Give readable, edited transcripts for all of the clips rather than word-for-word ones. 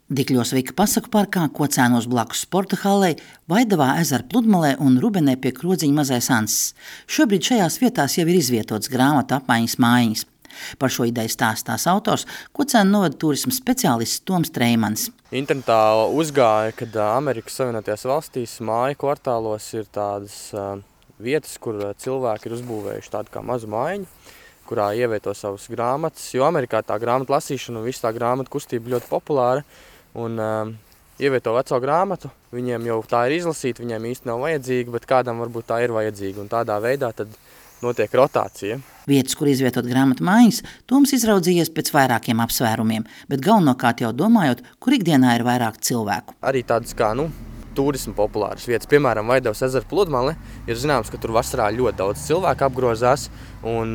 Dikļos Vika pasaku parkā, Kocēnos blakus sporta hallei, Vaidavā ezera pludmalē un Rubenē pie Krodziņa mazais Ansis. Šobrīd šajās vietās jau ir izvietots grāmatu apmaiņas mājiņas. Par šo ideju stāsta tās autors, Kocēnu novada turisma speciālists Toms Treimans. Internetā uzgāja, kad Amerikas Savienotajās valstīs māju kvartālos ir tādas vietas, kur cilvēki ir uzbūvējuši tādu kā mazu mājiņu, kurā ievieto savas grāmatas, jo Amerikā tā grāmatu lasīšana un viss tā grāmatu kustība ļoti populāra. Un ievieto veco grāmatu, viņiem jau tā ir izlasīta, viņiem īsti nav vajadzīga, bet kādam varbūt tā ir vajadzīga. Un tādā veidā tad notiek rotācija. Vietas, kur izvietot grāmatu mājiņas, Toms izraudzījies pēc vairākiem apsvērumiem, bet galvenokārt jau domājot, kur ikdienā ir vairāk cilvēku. Arī tādas kā, turisma populāras vietas, piemēram, Vaidavas ezera pludmale, ir zināms, ka tur vasarā ļoti daudz cilvēku apgrozās, un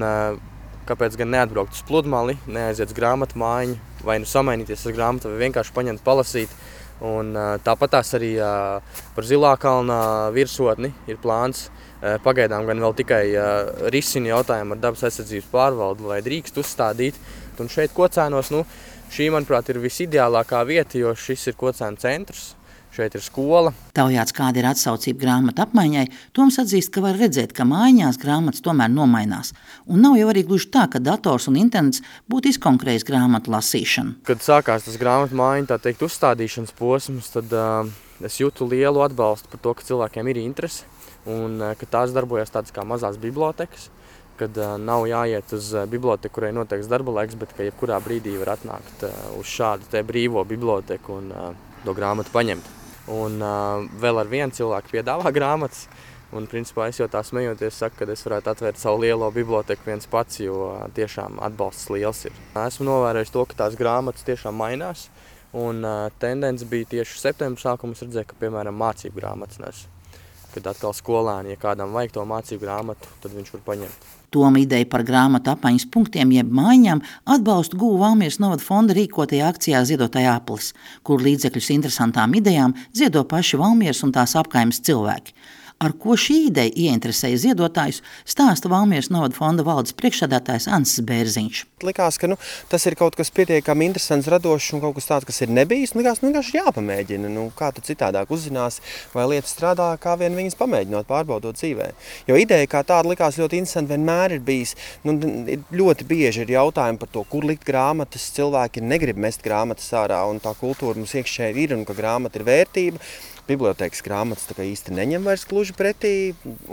kāpēc gan neatbraukt uz pludmali, neaiziet uz grāmatu mājiņu, vai samainīties ar grāmatu, vai vienkārši paņemt palasīt. Un tāpatās arī par Zilā kalna virsotni ir plāns. Pagaidām gan vēl tikai risina jautājumu ar dabas aizsardzības pārvaldi, vai drīkst uzstādīt. Un šeit Kocēnos, šī, manuprāt, ir visideālākā vieta, jo šis ir Kocēnu centrs. Šeit ir skola. Taujāts, kāda ir atsaucība grāmatu apmaiņai, Toms atzīst, ka var redzēt, ka mājiņās grāmatas tomēr nomainās. Un nav jau arī gluži tā, ka dators un internets būtu izkonkrējis grāmatu lasīšanu. Kad sākās tas grāmatu mājiņu, tā teikt, uzstādīšanas posms, tad es jūtu lielu atbalstu par to, ka cilvēkiem ir interese un ka tās darbojas tādas kā mazās bibliotekas, kad nav jāiet uz biblioteku, kurai noteikts darba laiks, bet ka jebkurā brīdī var atnākt uz šādu te brīvo biblioteku un to grāmatu paņemt. Un vēl ar vienu cilvēku piedāvā grāmatas, un principā es jau tā smejoties saku, ka es varētu atvērt savu lielo biblioteku viens pats, jo tiešām atbalsts liels ir. Esmu novērojis to, ka tās grāmatas tiešām mainās, un tendence bija tieši septembra sākumā, es redzēju, ka, piemēram, mācību grāmatas nes. Kad atkal skolēni, ja kādam vajag to mācību grāmatu, tad viņš var paņemt. Toma ideja par grāmatu apmaiņas punktiem jeb mājiņām atbalstu guva Valmieras novada fonda rīkotajā akcijā Ziedotāja aplis, kur līdzekļus interesantām idejām ziedo paši Valmieras un tās apkaimes cilvēki. Ar ko šī ideja ieinteresēja ziedotājus, stāsta Valmieras novada fonda valdes priekšsēdētājs Ansis Bērziņš. Likās, ka tas ir kaut kas pietiekami interesants, radošs un kaut kas tāds, kas ir nebijis. Likās, vienkārši jāpamēģina. Kā tu citādāk uzzinās, vai lietas strādā, kā vien viņas pamēģinot, pārbaudot dzīvē. Jo ideja kā tāda likās ļoti interesanti vienmēr ir bijis. Ļoti bieži ir jautājumi par to, kur likt grāmatas. Cilvēki negrib mest grāmatas ārā, un tā kultūra mums iekšēji ir, un ka grāmata ir vērtība. Bibliotēkas grāmatas tā kā īsti neņem vairs gluži pretī,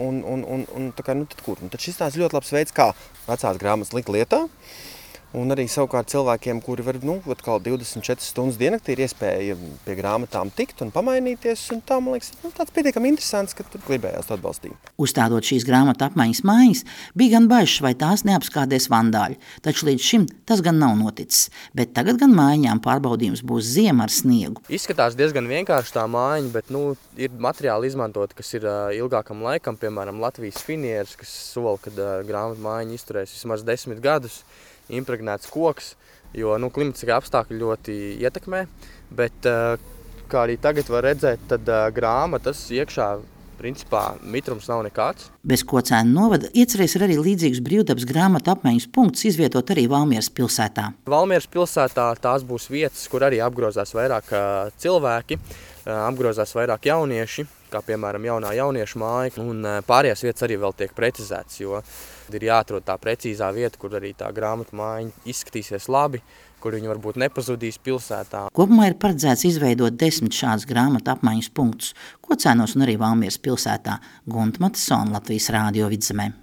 un tā kā, tad kur? Tad šis tāds ļoti labs veids, kā vecās grāmatas likt lietā, un arī savukārt cilvēkiem, kuri var, atkal 24 stundas diennaktī ir iespēja pie grāmatām tikt un pamainīties, un tā, man liekas, tāds pietiekami interesants, ka tur gribējās to atbalstīt. Uzstādot šīs grāmatu apmaiņas mājiņas, bija gan bažas, vai tās neapskādēs vandāļi, taču līdz šim tas gan nav noticis, bet tagad gan mājiņām pārbaudījums būs ziema ar sniegu. Izskatās diezgan vienkārši tā mājiņa, bet ir materiāli izmantot, kas ir ilgākam laikam, piemēram, Latvijas finieres, kas sola, kad grāmatu mājiņa izturēs vismaz 10 gadus, impregnēts koks, jo klimatiskā apstākļi ļoti ietekmē, bet kā arī tagad var redzēt, tad grāmatas iekšā principā mitrums nav nekāds. Bez Kocēnu novada iecerēs ir arī līdzīgs brīvdabas grāmatu apmaiņas punkts izvietot arī Valmieras pilsētā. Valmieras pilsētā tās būs vietas, kur arī apgrozās vairāk cilvēki, apgrozās vairāk jaunieši, kā piemēram jaunā jauniešu māja, un pārējās vietas arī vēl tiek precizētas, jo ir jāatrod tā precīzā vieta, kur arī tā grāmatu mājiņa izskatīsies labi, kur viņi varbūt nepazudīs pilsētā. Kopumā ir paredzēts izveidot 10 šādus grāmatu apmaiņas punktus Kocēnos un arī Valmieras pilsētā. Gunta Matisona, Latvijas Rādio Vidzemē.